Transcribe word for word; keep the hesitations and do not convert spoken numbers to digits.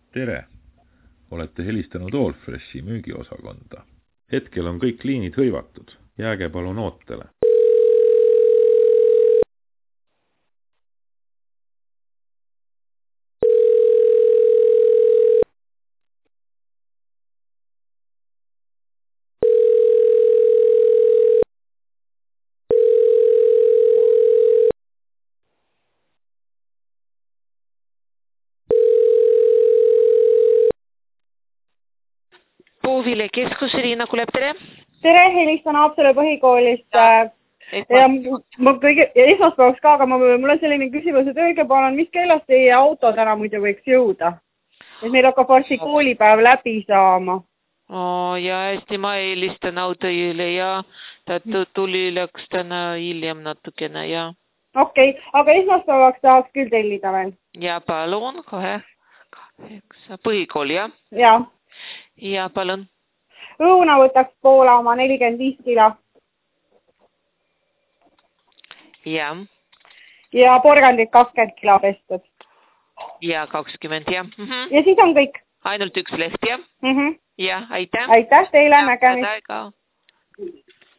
Tere! Olete helistanud Allfreshi müügiosakonda. Hetkel on kõik liinid hõivatud. Jääge palun ootele. Puuvile keskus, Riina Kulep, tere! Tere, helistan Haapsalu põhikoolist. Ja, ja, ma kõige, ja esmaspäevaks ka, aga ma, mul on selline küsimus, et öelge palun, mis kellast teie auto täna muidu võiks jõuda? Et meil hakkab varsti koolipäev läbi saama. Oh, ja hästi, ma helistan autoile ja ta tuli läks täna hiljem natukene, ja. Okei, okay, aga esmaspäevaks tahaks küll tellida veel. Ja palun, kohe. Kaheksa. Põhikool, ja? Ja. Ja palun. Õuna võtaks Poola oma nelikümmend viis kilo. Ja. Ja porgandid kakskümmend kilo pestud. Ja kakskümmend, ja. Mm -hmm. Ja siis on kõik. Ainult üks leht, ja? Mm -hmm. Ja, aitäh. Aitäh teile, nägemist.